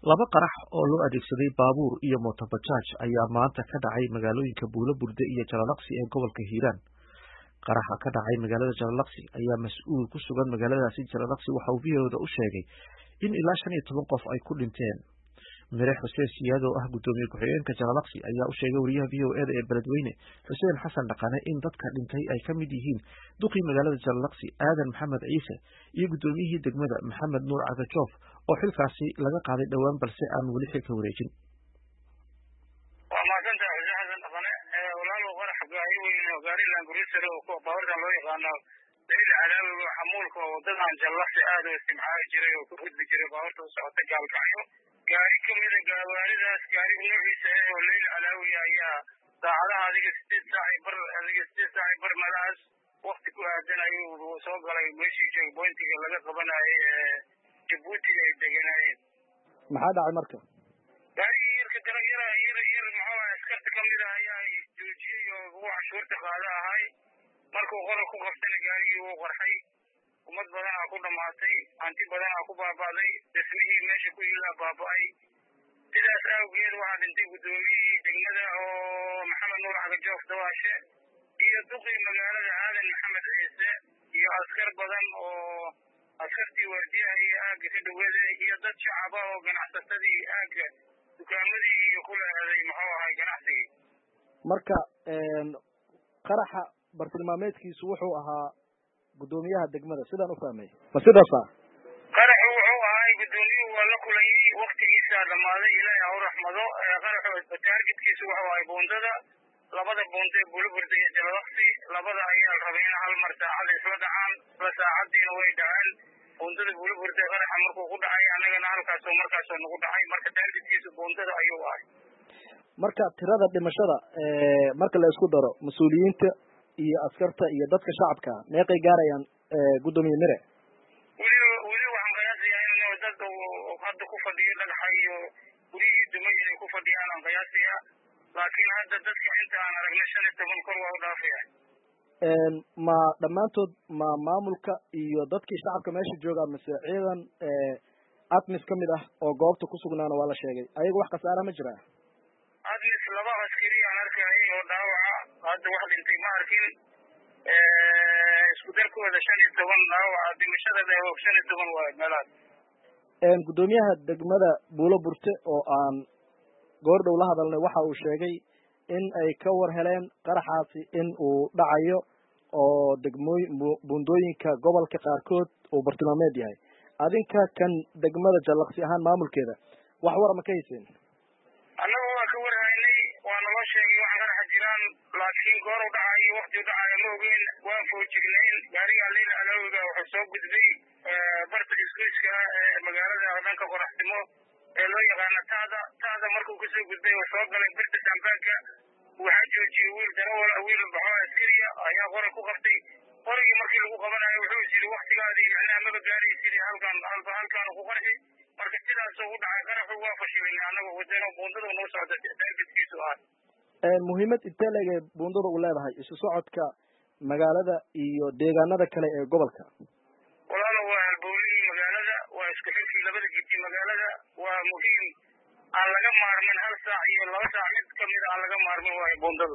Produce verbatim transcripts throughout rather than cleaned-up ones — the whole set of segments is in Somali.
Laba qarax oo loo adeegsaday baabuur iyo mooto bajaaj ayaa maanta ka dhacay magaalooyinka Buulo-Burde iyo Jalalaqsi ee gobolka Hiiraan. Qaraxa ka dhacay magaalada Jalalaqsi ayaa mas'uul ku sugan magaaladaasi Jalalaqsi waxa uu V O A u sheegay in ilaa shan iyo toban qof ay ku dhinteen. Mire Xuseen Siyaad oo ah gudoomiye ku-xigeenka Jalalaqsi ayaa u sheegay wariyaha V O A ee Beledweyne Xuseen Xasan Dhaqane in dadka dhintay ay ka mid yihiin duqii magaalada Jalalaqsi Aadan Maxamed Ciise iyo gudoomiyihii degmada Maxamed Nuur Cagajoof oo xilkaasi laga qaaday dhawaan balse aan weli xilka wareejin. waa maasantahay Xuseen Xasan Dhaqane ee walaalow qarax gaari weyn oo gaari Laanguruusare oo kuwa baawarkan loo yaqaano Leyla Calaawi oo xamuulka oo wadadan Jalalaqsi aad u isticmaali jiray oo ku gudbi jiray baawarta u socota gaalkacyo gaari kamida gawaaridaas gaariga noociisa ah oo Leyla Calaawi ayaa saacadaha adiga sideed saac bar adiga sideed saac bar malaas waqti ku aadan ayuu soo galay meeshii checkpointiga laga qabanayay ee Djibouti ay deganayeen. maxaa dhacay marka gaarigii yarka dalagyada yar yar maxaa askarta kamid ah ayaa joojiyay oo wax shurta qaada ahay markuu qora ku qabtay gaarigii uu qarxay umad badan ah ku dhamaatay anti badan ah ku baabaaday dhismihii meesha ku ilaa baabay sidaas awgeed waxaa dhintay gudoomiyihii degmada oo Maxamed Nuur Cagajoof Dawaashe iyo duqii magaalada Aadan Maxamed Ciise iyo askar badan oo askartii waardiyaha iyo aaga ka dhaweeday iyo dad shacab ah oo ganacsatadii aaga dukaamadii iyo kula aaday maxuu ahay ganacsigii. marka qaraxa bartilmaameedkiisu wuxuu ahaa gudoomiyaha degmada sidaan u fahmay ma sidaas ah qaraxu wuxuu ahay gudoomiyuhu waa la kulayay waqtigiisa dhamaaday ilaahay ha u raxmado qaraxu taargetkiisu wuxuu ahay buundada labada buunde ee Buulo-Burde iyo Jalalaqsi labada ayaa la rabay in hal mar saacad isla dhacaan isla saacadiina way dhaceen buundada Buulo-Burde qaraxa markuu ku dhacay annagana halkaas oo markaas oo nagu dhacay marka taargetkiisu buundada ayuu ahay. marka tirada dhimashada ee marka la isku daro mas'uuliyiinta iyo askarta iyo dadka shacabka meeqay gaarayaan gudoomiye Mire weli weli waxaan qiyaasiyaa in dad hadda ku fadhiyo dhagaxa iyo guriyihii dumay inay ku fadhiyaan aan qiyaasiyaa laakiin hadda dadka inta aan aragnay shan iyo toban kor waa u dhaafaya. ma dhammaantood ma maamulka iyo dadkii shacabka meesha jooga mise ciidan admis ka mid ah oo goobta ku sugnaana waa la sheegay ayaga wax khasaara ma jira admis laba askari aan arkayay oo dhaawaca hadda wax dhintay ma arkin isku darkooda shan iyo toban dhaawaca dhimashada daawo shan iyo toban waa meelaad gudoomiyaha degmada Buulo-Burde oo aan goor dhow la hadalnay waxa uu sheegay in ay ka war heleen qaraxaasi in uu dhacayo oo degmooy buundooyinka gobolka qaarkood uu bartilmaameed yahay adinka kan degmada Jalalaqsi ahaan maamulkeeda wax war ma ka hayseen annagu waa ka war haynay waa naloo sheegay wax qaraxa jiraan laakiin goor u dhacayo waqti u dhacayo ma ogeen waan foojignayn gaariga Leyla Calaawiga wuxuu soo gudbay barta isgoyska ee magaalada dhanka qoraxtimo ee loo yaqaano taada taada markuu ka soo gudbay oo soo galay birta Sambaanka waxaa joojiyay wiil darawal wiil baxo askariya ayaa qora ku qabtay qorigii markii lagu qabanayo wuxuu yiri waqtigaadii macnaha maba gaaraysid halkan halba halkan ku qarxi marka sidaas uu dhacay qaraxu waa fashilay anagu wadana buundada noo socda taargetkiisu ah ee muhiimad intee leeyahay buundada u leedahay isu socodka magaalada iyo deegaanada kale ee gobolka walaalo waa halbowlihii magaalada waa isku xirkii labada gidi magaalada waa muhiim aan laga maarmin hal saac iyo laba saac mid kamid aan laga maarmin waa buundada.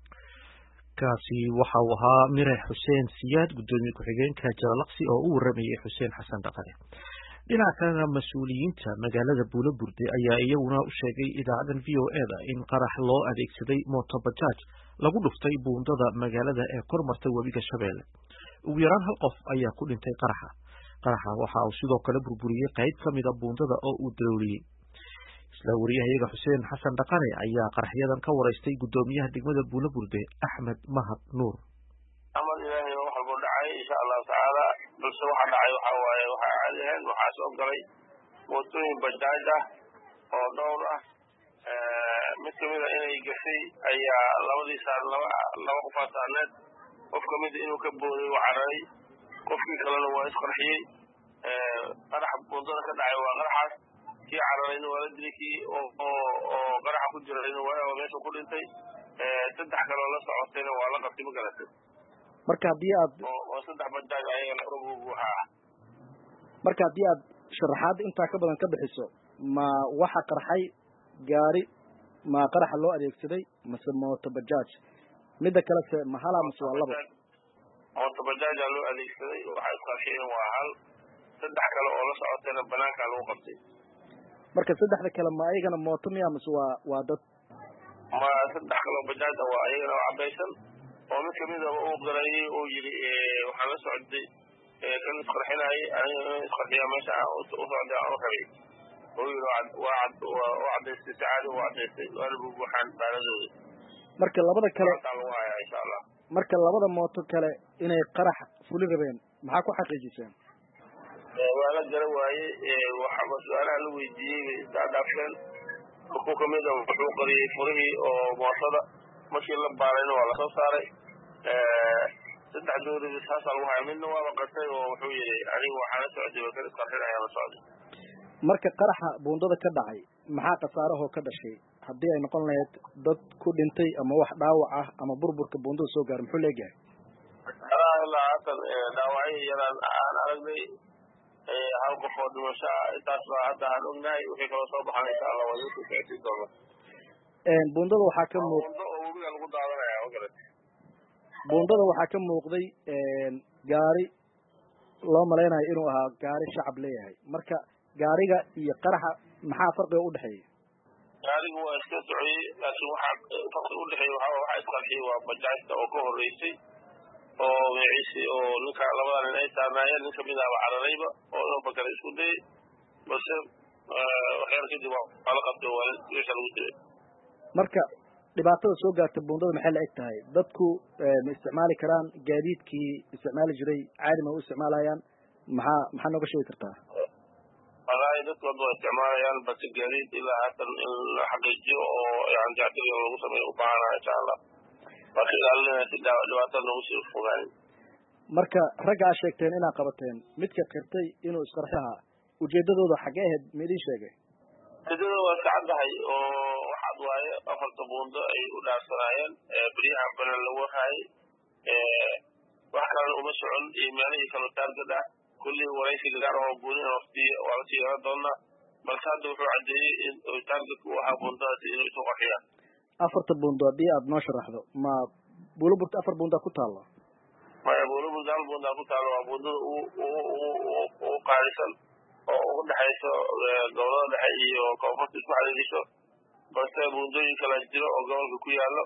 kaasi waxa uu ahaa Mire Xuseen Siyaad gudoomiye ku-xigeenka Jalalaqsi oo u waramayay Xuseen Xasan Dhaqane. dhinaca kalena mas'uuliyiinta magaalada Buulo-Burde ayaa iyaguna u sheegay idaacadan V O A da in qarax loo adeegsaday mooto bajaaj lagu dhuftay buundada magaalada ee kormartay webiga Shabeelle. ugu yaraan hal qof ayaa ku dhintay qaraxa qaraxa waxa uu sidoo kale burburiyay qayb kamid ah buundada oo uu dawliyay. isla wariyahayaga Xuseen Xasan Dhaqane ayaa qaraxyadan ka wareystay gudoomiyaha degmada Buulo-Burde Axmed Mahad Nuur. amal ilaahay wax walba dhacay insha Allah taala balse waxa dhacay waxa waaye waxa caadiyeen waxa soo galay mootooyin bajaaj ah oo dhowr ah mid kamid ah inay gashay ayaa labadii saar laba laba qof saaneed qof kamid inuu ka booday wacaray qofkii kalena waa isqarxiyay qarax buundada ka dhacay waa qaraxaas kii cararayna waa la dilay oo oo qaraxa ku jirayna waa meesha ku dhintay saddex kale oo la socotayna waa la qabtay magaratay marka hadii aad oo saddex bajaaj ayagana ugu waxa marka hadii aad sharaxaad inta ka badan ka bixiso ma waxa qarxay gaari ma qaraxa loo adeegsaday mase mooto bajaaj midda kale se ma hala mase waa labo mooto bajaaj loo adeegsaday waxa isqarxiyeen waa hal saddex kale oo la socotayna banaanka lagu qabtay marka saddexda kale ma ayagana mooto miya mase waa waa dad ma saddex kale oo bajaaj waa ayagana cabaysan oo mid kamid ah uu qarayay oo yiri waxaan la socday kan isqarxinay aniga isqarxiya meesha u socday aan rabay وعد وعد استسعاد وعد استقلال waxaan baaladooda marka labada kale insha Allah marka labada mooto kale inay qarax fuli rabeen maxaa ku xaqiijiseen waa la garan waayay waxa su'aalaha la weydiiyay saadafan ku kamid ah wuxuu qariyay furihii oo mootada markii la baarayna waa la soo saaray ee saddex doorada saasal waxa midna waa qasay oo wuxuu yiri aniga waxaan la socday oo kale isqarxinaya la socday marka qaraxa buundada ka dhacay maxaa qasaaraha ka dhashay hadii ay noqon lahayd dad ku dhintay ama wax dhaawac ah ama burburka buundada soo gaaray muxuu leeyahay Allah hatan dhaawacay yaraan aan aragnay ee hal qof oo dhimasho intaas baa hadda aan ognahay wixii kala soo baxay insha Allah waa ku kacay doona een buundada waxa ka muuqda oo webiga lagu daadanaya oo kale buundada waxa ka muuqday een gaari loo maleynayo inuu ahaa gaari shacab leeyahay marka gaariga iyo qaraxa maxaa farqiga u dhaxeeya gaarigu waa iska socday laakiin waxa farqiga u dhaxeeya waxa waxa isqarxiyay waa bajaajta oo ka horeysay oo meeysi oo ninka labada nin ay taanayeen ninka mid ah cararayba oo loo bakar isku day balse waxyar kadib waa la qabtay waa isha lagu diray marka dhibaatada soo gaartay buundada maxay la eg tahay dadku ma isticmaali karaan gaadiidkii isticmaali jiray caadi ma u isticmaalayaan maxaa maxaa nooga sheegi kartaa walahi dadku waa isticmaalayaan bas gaadiid ilaa haatan in la xaqiijiyo oo aan jacdil lagu sameeyo u baahan insha Allah marka ilaalinaya si dhibaatada lagu sii fogaan marka ragga aad sheegteen inaad qabateen midka qirtay inuu isqarxaha ujeedadooda xagee ahayd meedii sheegay ujeedadooda waa sacadahay oo waxaad waaye afarta buundo ay u dhaarsanayeen bariyahan banan lagu hayay ee wax kale uma socon iimaanihii kala taargada kulli waraysi gaar oo buunin waqti waa si yara doona balse hadda wuxuu cadeeyay in uu taargetku waxa buundada inuu soo qaxiyo afarta buundo hadii aad noo sharaxdo ma buuluburt afar buundo ku taalo ma buuluburt dal buundo ku taalo waa buundada uu uu uu qaalisan oo u dhaxayso dowladda dhexe iyo koonfurta isku xiriirayso balse buundooyin kala jiro oo gobolka ku yaalo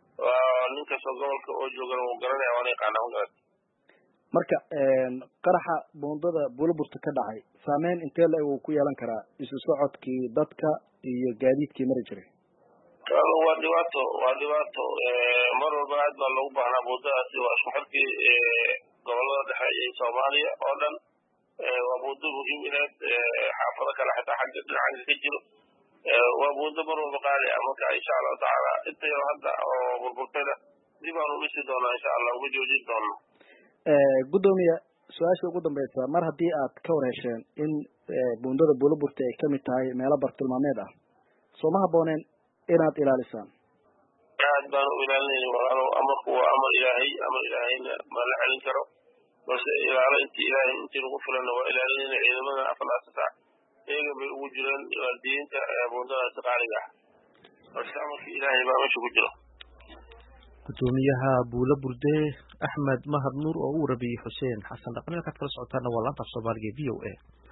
ninka soo gobolka oo joogan oo garanaya waa inay qaanaan gaar marka een qaraxa buundada buuluburt ka dhacay saameyn intee la uu ku yeelan karaa isu socodkii dadka iyo gaadiidkii mari jiray kalo waa dhibaato waa dhibaato mar walba aad baa loogu baahnaa buundadaasi waa isku xirkii gobolada dhexe iyo Soomaaliya oo dhan waa buundo muhiim inaad xaafado kale xitaa xagga dhinaca ka jiro waa buundo mar walba qaali ah marka insha Allah taala inta yar hadda oo burburtayda dib aan u dhisi doonaa insha Allah ugu joojin doonaa ee gudoomiye su'aasha ugu dambaysa mar hadii aad ka wareesheen in buundada buuluburt ay kamid tahay meelo bartilmaameed ah soo ma habooneen inaad ilaalisaan aad baan u ilaalinay walaalo ama kuwa ama ilaahay ama ilaahayna ma la xalin karo bas ilaalo intii ilaahay intii lagu filan waa ilaalinay ciidamada aflaas sax eega bay ugu jiraan diinta buundada qaaliga ah wasama ilaahay baa meesha ku jiro gudoomiyaha buuluburt Axmed Mahad Nuur oo uu rabiyay Xuseen Xasan dhaqan ka kala socotaana waa laanta Soomaaliga V O A